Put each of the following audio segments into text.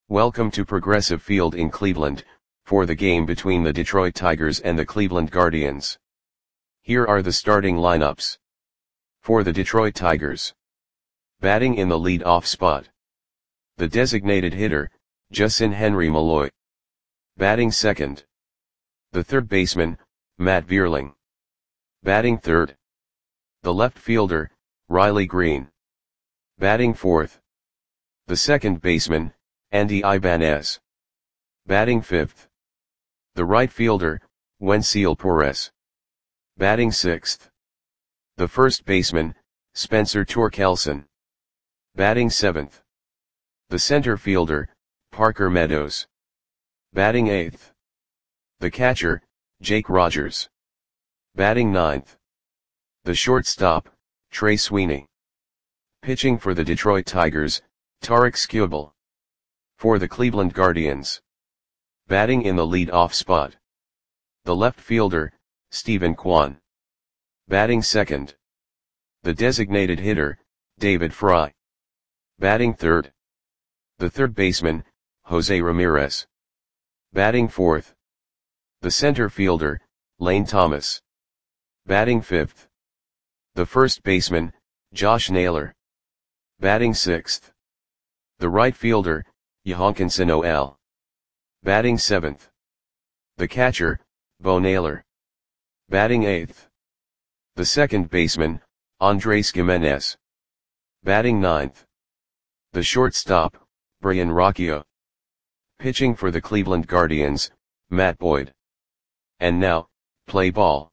Welcome to Progressive Field in Cleveland, for the game between the Detroit Tigers and the Cleveland Guardians. Here are the starting lineups. For the Detroit Tigers. Batting in the lead-off spot. The designated hitter, Justin Henry Malloy. Batting second. The third baseman, Matt Vierling. Batting third. The left fielder, Riley Greene. Batting fourth. The second baseman, Andy Ibanez. Batting fifth. The right fielder, Wenceel Perez. Batting sixth. The first baseman, Spencer Torkelson. Batting seventh. The center fielder, Parker Meadows. Batting eighth. The catcher, Jake Rogers. Batting ninth. The shortstop, Trey Sweeney. Pitching for the Detroit Tigers, Tarik Skubal. For the Cleveland Guardians. Batting in the lead-off spot. The left fielder, Steven Kwan. Batting second. The designated hitter, David Fry. Batting third. The third baseman, Jose Ramirez. Batting fourth. The center fielder, Lane Thomas. Batting fifth. The first baseman, Josh Naylor. Batting sixth. The right fielder, Johankinson Noel. Batting seventh. The catcher, Bo Naylor. Batting eighth. The second baseman, Andres Gimenez. Batting ninth. The shortstop, Brian Rocchio. Pitching for the Cleveland Guardians, Matt Boyd. And now, play ball.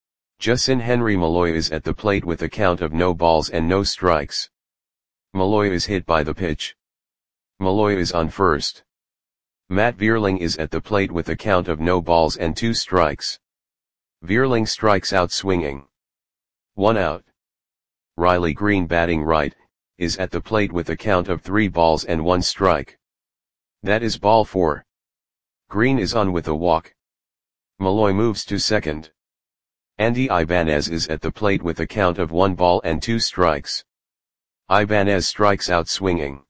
Justin Henry Malloy is at the plate with a count of no balls and no strikes. Malloy is hit by the pitch. Malloy is on first. Matt Vierling is at the plate with a count of no balls and 2 strikes. Vierling strikes out swinging. 1 out. Riley Greene batting right, is at the plate with a count of 3 balls and 1 strike. That is ball 4. Greene is on with a walk. Malloy moves to second. Andy Ibanez is at the plate with a count of 1 ball and 2 strikes. Ibanez strikes out swinging.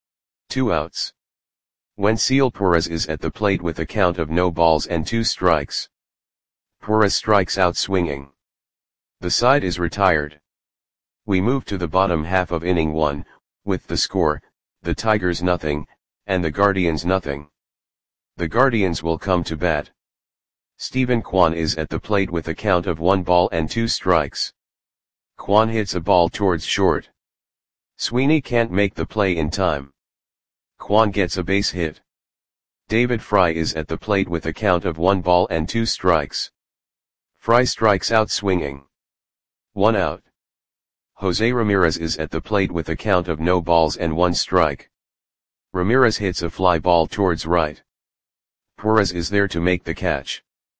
2 outs. Wenceel Perez is at the plate with a count of no balls and 2 strikes. Perez strikes out swinging. The side is retired. We move to the bottom half of inning 1, with the score, the Tigers nothing, and the Guardians nothing. The Guardians will come to bat. Steven Kwan is at the plate with a count of 1 ball and 2 strikes. Kwan hits a ball towards short. Sweeney can't make the play in time. Kwan gets a base hit. David Fry is at the plate with a count of 1 ball and 2 strikes. Fry strikes out swinging. 1 out. Jose Ramirez is at the plate with a count of no balls and 1 strike. Ramirez hits a fly ball towards right. Perez is there to make the catch.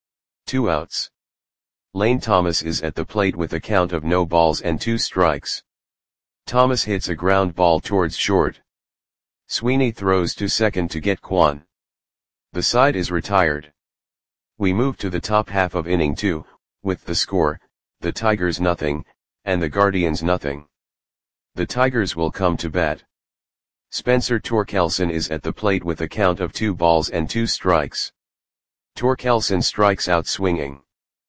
2 outs. Lane Thomas is at the plate with a count of no balls and 2 strikes. Thomas hits a ground ball towards short. Sweeney throws to second to get Kwan. The side is retired. We move to the top half of inning 2, with the score, the Tigers nothing, and the Guardians nothing. The Tigers will come to bat. Spencer Torkelson is at the plate with a count of 2 balls and 2 strikes. Torkelson strikes out swinging.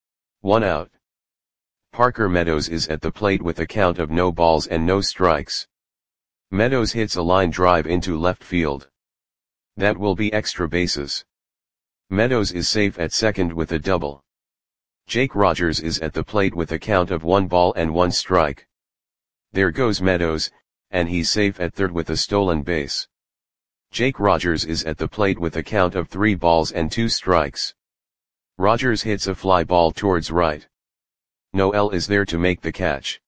1 out. Parker Meadows is at the plate with a count of no balls and no strikes. Meadows hits a line drive into left field. That will be extra bases. Meadows is safe at second with a double. Jake Rogers is at the plate with a count of 1 ball and 1 strike. There goes Meadows, and he's safe at third with a stolen base. Jake Rogers is at the plate with a count of 3 balls and 2 strikes. Rogers hits a fly ball towards right. Noel is there to make the catch.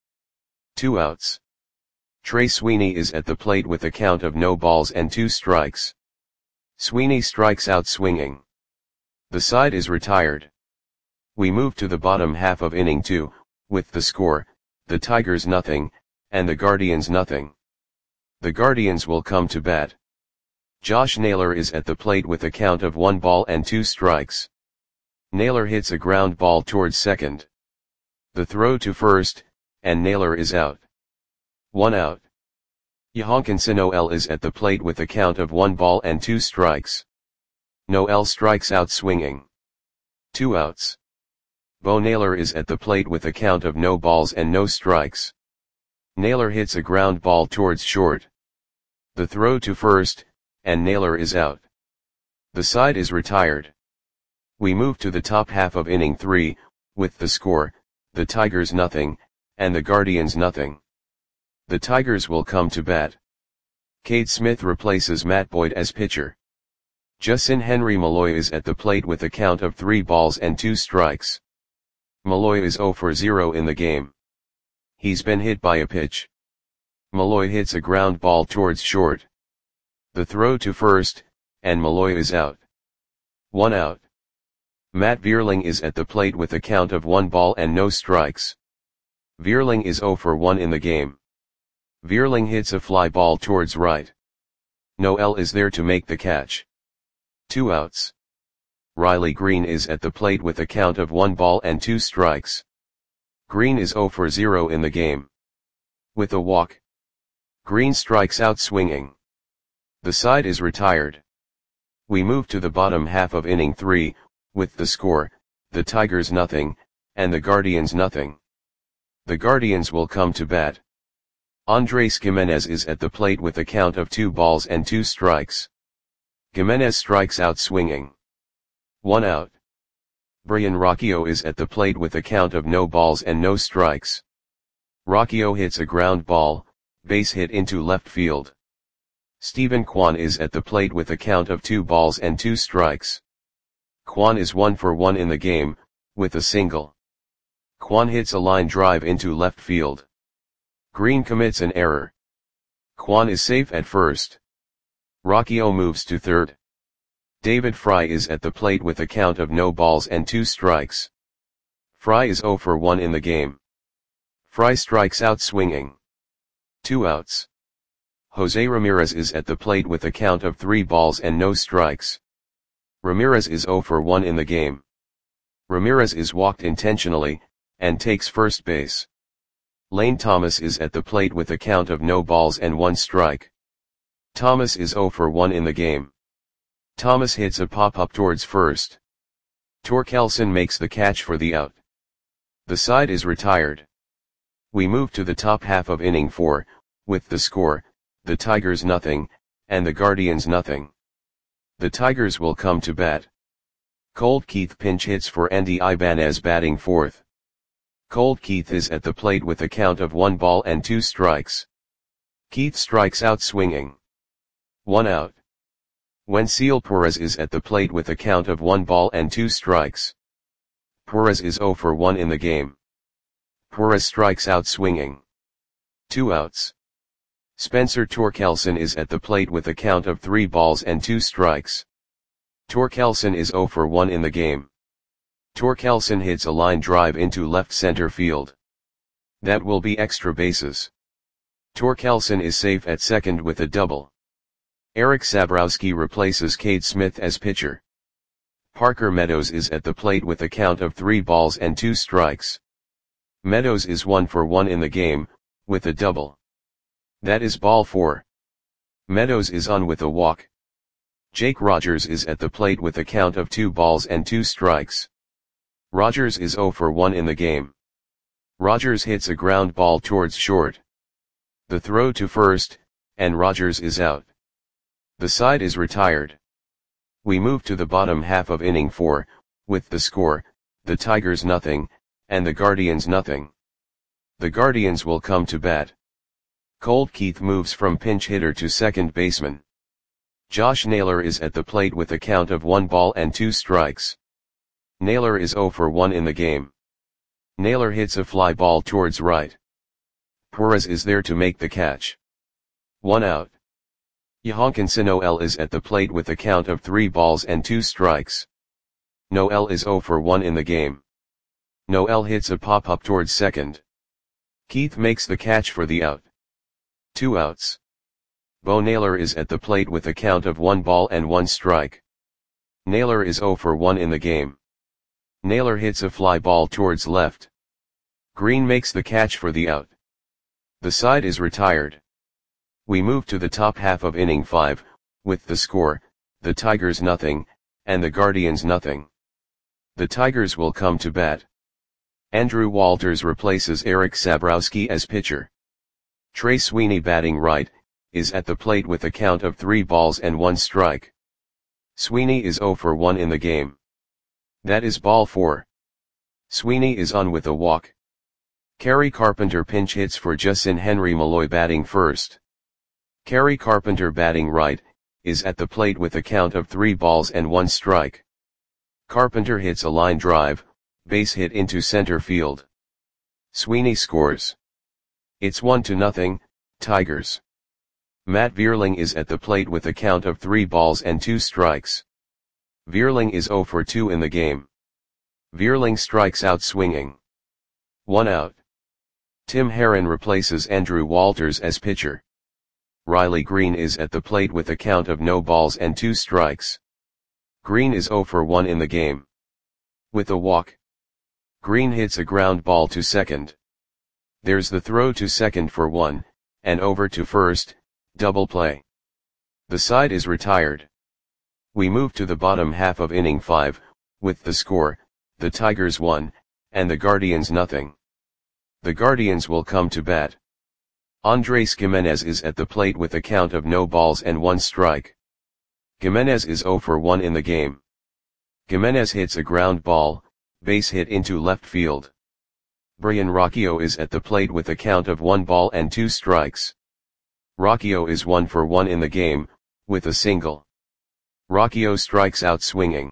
2 outs. Trey Sweeney is at the plate with a count of no balls and 2 strikes. Sweeney strikes out swinging. The side is retired. We move to the bottom half of inning 2, with the score, the Tigers nothing, and the Guardians nothing. The Guardians will come to bat. Josh Naylor is at the plate with a count of 1 ball and 2 strikes. Naylor hits a ground ball towards second. The throw to first, and Naylor is out. 1 out. Johankinson Noel is at the plate with a count of 1 ball and 2 strikes. Noel strikes out swinging. 2 outs. Bo Naylor is at the plate with a count of no balls and no strikes. Naylor hits a ground ball towards short. The throw to first, and Naylor is out. The side is retired. We move to the top half of inning 3, with the score, the Tigers nothing, and the Guardians nothing. The Tigers will come to bat. Cade Smith replaces Matt Boyd as pitcher. Justin Henry Malloy is at the plate with a count of 3 balls and 2 strikes. Malloy is 0 for 0 in the game. He's been hit by a pitch. Malloy hits a ground ball towards short. The throw to first, and Malloy is out. 1 out. Matt Vierling is at the plate with a count of 1 ball and no strikes. Vierling is 0 for 1 in the game. Vierling hits a fly ball towards right. Noel is there to make the catch. 2 outs. Riley Green is at the plate with a count of 1 ball and 2 strikes. Green is 0 for 0 in the game. With a walk, Green strikes out swinging. The side is retired. We move to the bottom half of inning 3, with the score, the Tigers nothing, and the Guardians nothing. The Guardians will come to bat. Andres Gimenez is at the plate with a count of 2 balls and 2 strikes. Gimenez strikes out swinging. 1 out. Brian Rocchio is at the plate with a count of no balls and no strikes. Rocchio hits a ground ball, base hit into left field. Stephen Kwan is at the plate with a count of 2 balls and 2 strikes. Kwan is 1 for 1 in the game, with a single. Kwan hits a line drive into left field. Green commits an error. Kwan is safe at first. Rocchio moves to third. David Fry is at the plate with a count of no balls and 2 strikes. Fry is 0 for 1 in the game. Fry strikes out swinging. 2 outs. Jose Ramirez is at the plate with a count of 3 balls and no strikes. Ramirez is 0 for 1 in the game. Ramirez is walked intentionally, and takes first base. Lane Thomas is at the plate with a count of no balls and 1 strike. Thomas is 0 for 1 in the game. Thomas hits a pop-up towards first. Torkelson makes the catch for the out. The side is retired. We move to the top half of inning 4, with the score, the Tigers nothing, and the Guardians nothing. The Tigers will come to bat. Colt Keith pinch hits for Andy Ibanez batting fourth. Colt Keith is at the plate with a count of 1 ball and 2 strikes. Keith strikes out swinging. 1 out. Wenceel Perez is at the plate with a count of 1 ball and 2 strikes. Perez is 0 for 1 in the game. Perez strikes out swinging. 2 outs. Spencer Torkelson is at the plate with a count of 3 balls and 2 strikes. Torkelson is 0 for 1 in the game. Torkelson hits a line drive into left center field. That will be extra bases. Torkelson is safe at second with a double. Eric Sabrowski replaces Cade Smith as pitcher. Parker Meadows is at the plate with a count of 3 balls and 2 strikes. Meadows is 1 for 1 in the game, with a double. That is ball 4. Meadows is on with a walk. Jake Rogers is at the plate with a count of 2 balls and 2 strikes. Rogers is 0 for 1 in the game. Rogers hits a ground ball towards short. The throw to first, and Rogers is out. The side is retired. We move to the bottom half of inning 4, with the score, the Tigers nothing, and the Guardians nothing. The Guardians will come to bat. Colt Keith moves from pinch hitter to second baseman. Josh Naylor is at the plate with a count of 1 ball and 2 strikes. Naylor is 0 for 1 in the game. Naylor hits a fly ball towards right. Perez is there to make the catch. 1 out. Johankinson Noel is at the plate with a count of 3 balls and 2 strikes. Noel is 0 for 1 in the game. Noel hits a pop-up towards second. Keith makes the catch for the out. 2 outs. Bo Naylor is at the plate with a count of 1 ball and 1 strike. Naylor is 0 for 1 in the game. Naylor hits a fly ball towards left. Green makes the catch for the out. The side is retired. We move to the top half of inning 5, with the score, the Tigers nothing, and the Guardians nothing. The Tigers will come to bat. Andrew Walters replaces Eric Sabrowski as pitcher. Trey Sweeney, batting right, is at the plate with a count of 3 balls and 1 strike. Sweeney is 0 for 1 in the game. That is ball 4. Sweeney is on with a walk. Kerry Carpenter pinch hits for Justin Henry Malloy, batting first. Kerry Carpenter, batting right, is at the plate with a count of 3 balls and 1 strike. Carpenter hits a line drive, base hit into center field. Sweeney scores. It's 1-0, Tigers. Matt Vierling is at the plate with a count of 3 balls and 2 strikes. Vierling is 0 for 2 in the game. Vierling strikes out swinging. 1 out. Tim Herron replaces Andrew Walters as pitcher. Riley Green is at the plate with a count of no balls and 2 strikes. Green is 0 for 1 in the game. With a walk. Green hits a ground ball to second. There's the throw to second for 1, and over to first, double play. The side is retired. We move to the bottom half of inning 5, with the score, the Tigers 1, and the Guardians nothing. The Guardians will come to bat. Andres Gimenez is at the plate with a count of no balls and 1 strike. Gimenez is 0 for 1 in the game. Gimenez hits a ground ball, base hit into left field. Brian Rocchio is at the plate with a count of 1 ball and 2 strikes. Rocchio is 1 for 1 in the game, with a single. Rocchio strikes out swinging.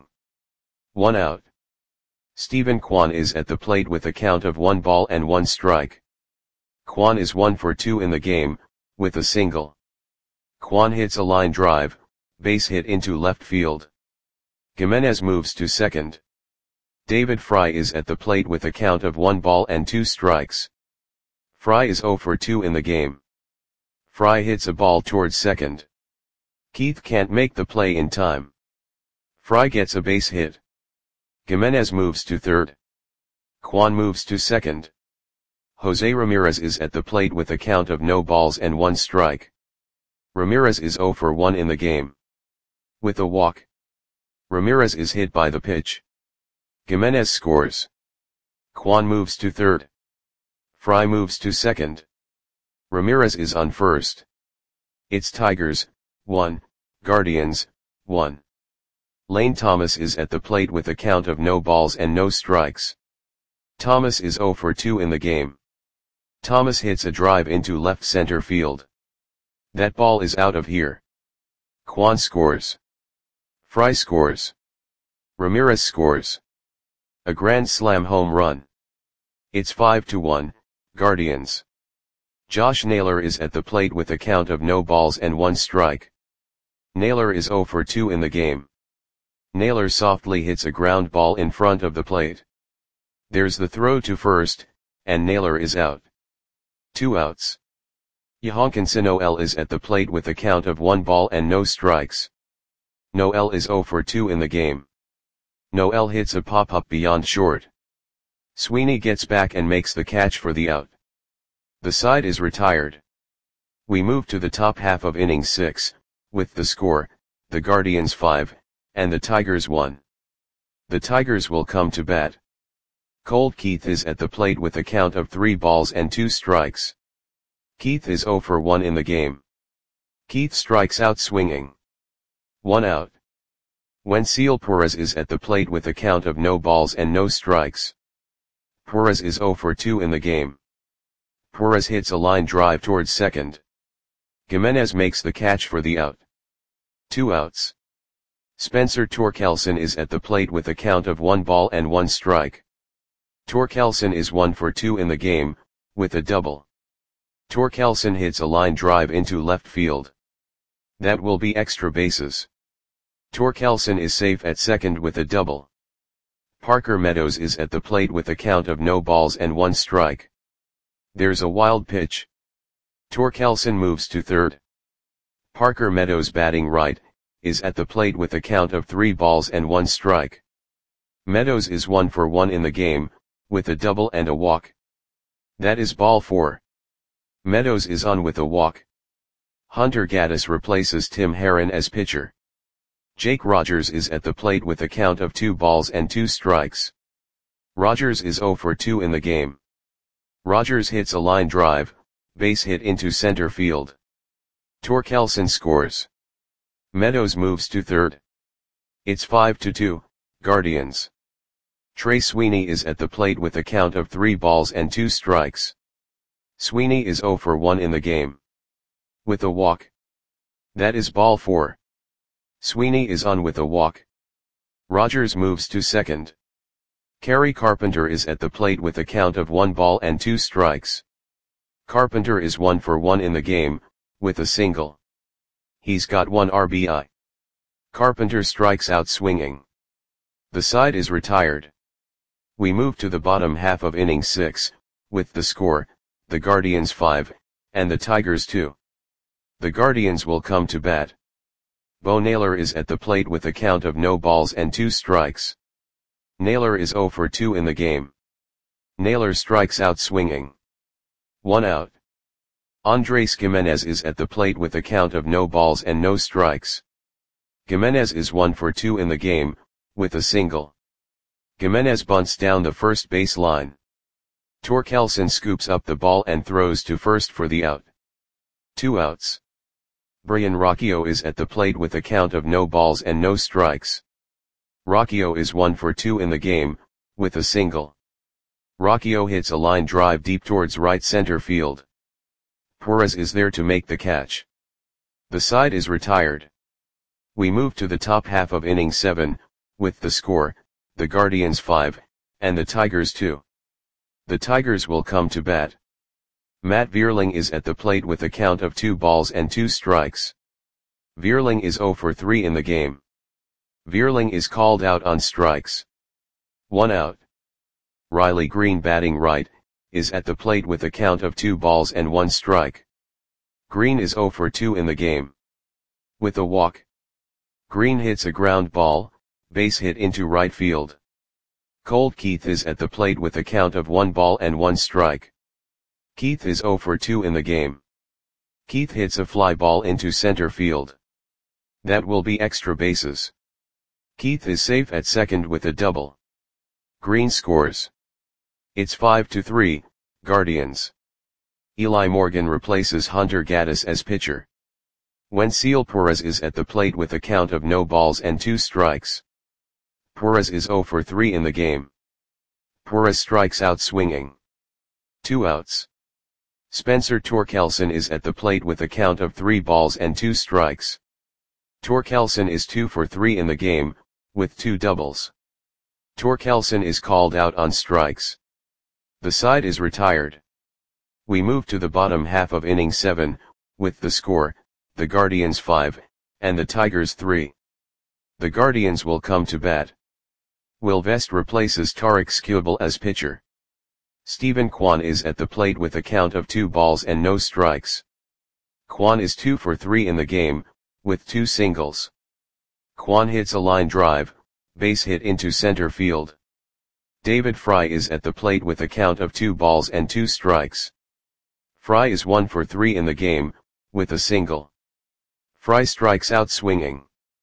1 out. Stephen Kwan is at the plate with a count of 1 ball and 1 strike. Kwan is 1 for 2 in the game, with a single. Kwan hits a line drive, base hit into left field. Gimenez moves to second. David Fry is at the plate with a count of 1 ball and 2 strikes. Fry is 0 for 2 in the game. Fry hits a ball towards second. Keith can't make the play in time. Fry gets a base hit. Gimenez moves to third. Kwan moves to second. Jose Ramirez is at the plate with a count of no balls and 1 strike. Ramirez is 0 for 1 in the game. With a walk. Ramirez is hit by the pitch. Gimenez scores. Kwan moves to third. Fry moves to second. Ramirez is on first. It's Tigers, 1, Guardians, 1. Lane Thomas is at the plate with a count of no balls and no strikes. Thomas is 0 for 2 in the game. Thomas hits a drive into left center field. That ball is out of here. Kwan scores. Fry scores. Ramirez scores. A grand slam home run. It's 5-1, Guardians. Josh Naylor is at the plate with a count of no balls and 1 strike. Naylor is 0 for 2 in the game. Naylor softly hits a ground ball in front of the plate. There's the throw to first, and Naylor is out. 2 outs. Yohankinson Noel is at the plate with a count of 1 ball and no strikes. Noel is 0 for 2 in the game. Noel hits a pop-up beyond short. Sweeney gets back and makes the catch for the out. The side is retired. We move to the top half of inning 6, with the score, the Guardians 5, and the Tigers 1. The Tigers will come to bat. Colt Keith is at the plate with a count of 3 balls and 2 strikes. Keith is 0 for 1 in the game. Keith strikes out swinging. 1 out. Wenceel Perez is at the plate with a count of no balls and no strikes. Perez is 0 for 2 in the game. Perez hits a line drive towards second. Gimenez makes the catch for the out. 2 outs. Spencer Torkelson is at the plate with a count of 1 ball and 1 strike. Torkelson is 1 for 2 in the game, with a double. Torkelson hits a line drive into left field. That will be extra bases. Torkelson is safe at second with a double. Parker Meadows is at the plate with a count of no balls and 1 strike. There's a wild pitch. Torkelson moves to third. Parker Meadows, batting right, is at the plate with a count of 3 balls and 1 strike. Meadows is 1 for 1 in the game, with a double and a walk. That is ball 4. Meadows is on with a walk. Hunter Gaddis replaces Tim Herron as pitcher. Jake Rogers is at the plate with a count of 2 balls and 2 strikes. Rogers is 0 for 2 in the game. Rogers hits a line drive, base hit into center field. Torkelson scores. Meadows moves to third. It's 5-2, Guardians. Trey Sweeney is at the plate with a count of 3 balls and 2 strikes. Sweeney is 0 for 1 in the game. With a walk. That is ball 4. Sweeney is on with a walk. Rogers moves to second. Kerry Carpenter is at the plate with a count of 1 ball and 2 strikes. Carpenter is 1 for 1 in the game, with a single. He's got 1 RBI. Carpenter strikes out swinging. The side is retired. We move to the bottom half of inning 6, with the score, the Guardians 5, and the Tigers 2. The Guardians will come to bat. Bo Naylor is at the plate with a count of no balls and 2 strikes. Naylor is 0 for 2 in the game. Naylor strikes out swinging. 1 out. Andres Gimenez is at the plate with a count of no balls and no strikes. Gimenez is 1 for 2 in the game, with a single. Gimenez bunts down the first base line. Torkelson scoops up the ball and throws to first for the out. 2 outs. Brian Rocchio is at the plate with a count of no balls and no strikes. Rocchio is 1 for 2 in the game, with a single. Rocchio hits a line drive deep towards right center field. Perez is there to make the catch. The side is retired. We move to the top half of inning 7, with the score, the Guardians 5, and the Tigers 2. The Tigers will come to bat. Matt Vierling is at the plate with a count of 2 balls and 2 strikes. Vierling is 0 for 3 in the game. Vierling is called out on strikes. 1 out. Riley Green, batting right, is at the plate with a count of 2 balls and 1 strike. Green is 0 for 2 in the game. With a walk. Green hits a ground ball, base hit into right field. Colt Keith is at the plate with a count of 1 ball and 1 strike. Keith is 0 for 2 in the game. Keith hits a fly ball into center field. That will be extra bases. Keith is safe at second with a double. Green scores. It's 5-3, Guardians. Eli Morgan replaces Hunter Gaddis as pitcher. Wenceel Perez is at the plate with a count of no balls and 2 strikes. Perez is 0 for 3 in the game. Perez strikes out swinging. 2 outs. Spencer Torkelson is at the plate with a count of 3 balls and 2 strikes. Torkelson is 2 for 3 in the game, with 2 doubles. Torkelson is called out on strikes. The side is retired. We move to the bottom half of inning 7, with the score, the Guardians 5, and the Tigers 3. The Guardians will come to bat. Will Vest replaces Tarek Skubal as pitcher. Stephen Kwan is at the plate with a count of 2 balls and no strikes. Kwan is 2 for 3 in the game, with 2 singles. Kwan hits a line drive, base hit into center field. David Fry is at the plate with a count of 2 balls and 2 strikes. Fry is 1 for 3 in the game, with a single. Fry strikes out swinging.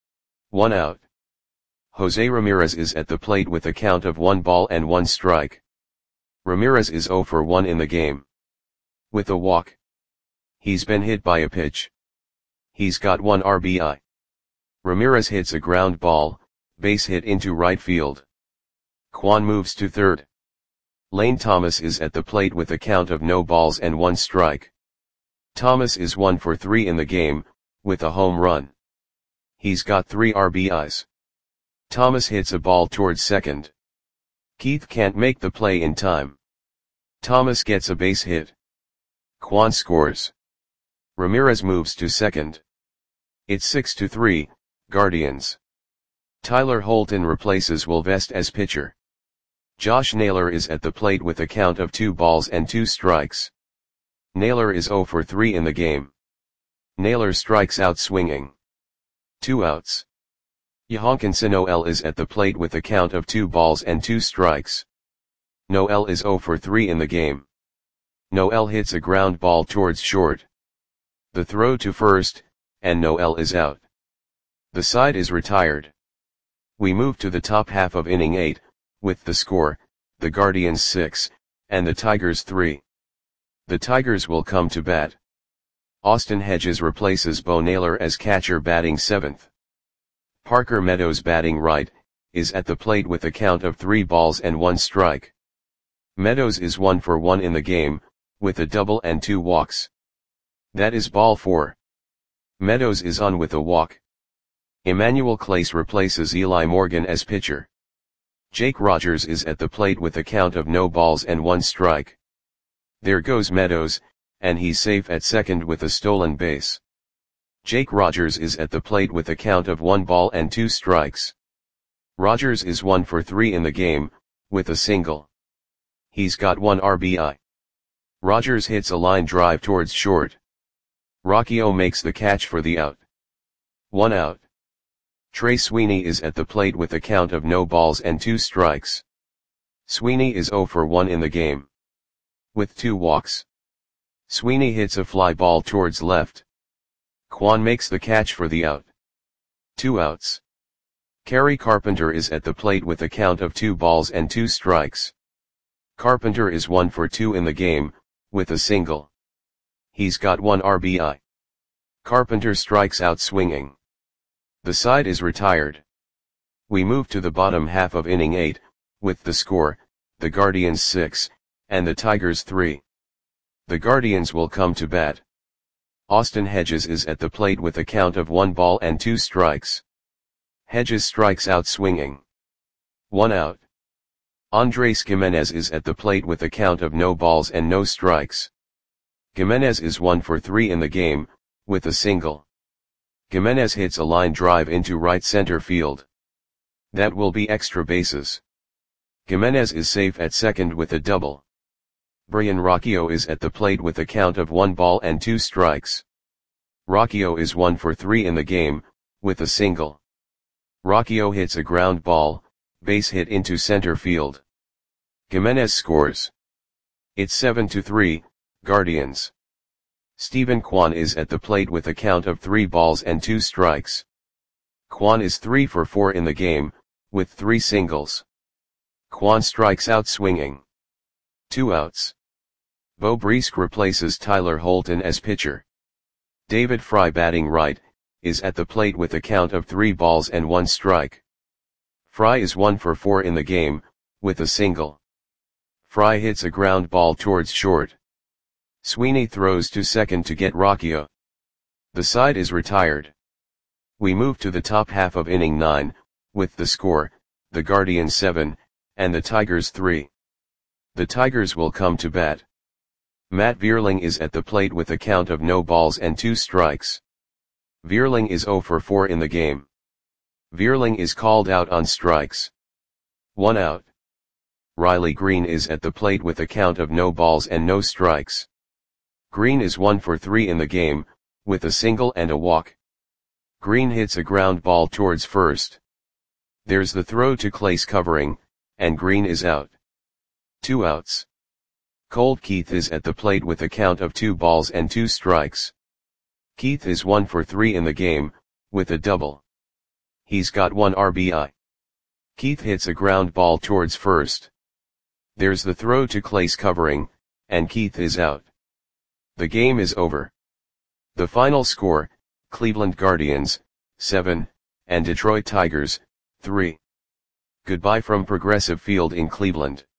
1 out. Jose Ramirez is at the plate with a count of 1 ball and 1 strike. Ramirez is 0 for 1 in the game. With a walk. He's been hit by a pitch. He's got 1 RBI. Ramirez hits a ground ball, base hit into right field. Kwan moves to third. Lane Thomas is at the plate with a count of no balls and 1 strike. Thomas is 1 for 3 in the game, with a home run. He's got 3 RBIs. Thomas hits a ball towards second. Keith can't make the play in time. Thomas gets a base hit. Kwan scores. Ramirez moves to second. It's 6-3, Guardians. Tyler Holton replaces Will Vest as pitcher. Josh Naylor is at the plate with a count of 2 balls and 2 strikes. Naylor is 0 for 3 in the game. Naylor strikes out swinging. 2 outs. Yohankinson Noel is at the plate with a count of 2 balls and 2 strikes. Noel is 0 for 3 in the game. Noel hits a ground ball towards short. The throw to first, and Noel is out. The side is retired. We move to the top half of inning 8, with the score, the Guardians 6, and the Tigers 3. The Tigers will come to bat. Austin Hedges replaces Bo Naylor as catcher batting 7th. Parker Meadows batting right, is at the plate with a count of 3 balls and 1 strike. Meadows is 1 for 1 in the game, with a double and 2 walks. That is ball 4. Meadows is on with a walk. Emmanuel Clase replaces Eli Morgan as pitcher. Jake Rogers is at the plate with a count of no balls and 1 strike. There goes Meadows, and he's safe at second with a stolen base. Jake Rogers is at the plate with a count of 1 ball and 2 strikes. Rogers is 1 for 3 in the game, with a single. He's got 1 RBI. Rogers hits a line drive towards short. Rocchio makes the catch for the out. 1 out. Trey Sweeney is at the plate with a count of no balls and 2 strikes. Sweeney is 0 for 1 in the game, with 2 walks. Sweeney hits a fly ball towards left. Kwan makes the catch for the out. 2 outs. Kerry Carpenter is at the plate with a count of 2 balls and 2 strikes. Carpenter is 1 for 2 in the game, with a single. He's got 1 RBI. Carpenter strikes out swinging. The side is retired. We move to the bottom half of inning 8, with the score, the Guardians 6, and the Tigers 3. The Guardians will come to bat. Austin Hedges is at the plate with a count of 1 ball and 2 strikes. Hedges strikes out swinging. 1 out. Andres Gimenez is at the plate with a count of no balls and no strikes. Gimenez is 1 for 3 in the game, with a single. Gimenez hits a line drive into right center field. That will be extra bases. Gimenez is safe at second with a double. Brian Rocchio is at the plate with a count of 1 ball and 2 strikes. Rocchio is 1 for 3 in the game, with a single. Rocchio hits a ground ball, base hit into center field. Gimenez scores. It's 7-3, Guardians. Stephen Kwan is at the plate with a count of 3 balls and 2 strikes. Kwan is 3 for 4 in the game, with 3 singles. Kwan strikes out swinging. 2 outs. Bo Brisk replaces Tyler Holton as pitcher. David Fry batting right, is at the plate with a count of 3 balls and 1 strike. Fry is 1 for 4 in the game, with a single. Fry hits a ground ball towards short. Sweeney throws to second to get Rocchio. The side is retired. We move to the top half of inning 9, with the score, the Guardians 7, and the Tigers 3. The Tigers will come to bat. Matt Vierling is at the plate with a count of no balls and 2 strikes. Vierling is 0 for 4 in the game. Vierling is called out on strikes. 1 out. Riley Green is at the plate with a count of no balls and no strikes. Green is 1 for 3 in the game, with a single and a walk. Green hits a ground ball towards first. There's the throw to Clase covering, and Green is out. 2 outs. Colt Keith is at the plate with a count of 2 balls and 2 strikes. Keith is 1 for 3 in the game, with a double. He's got 1 RBI. Keith hits a ground ball towards first. There's the throw to Clase covering, and Keith is out. The game is over. The final score, Cleveland Guardians, 7, and Detroit Tigers, 3. Goodbye from Progressive Field in Cleveland.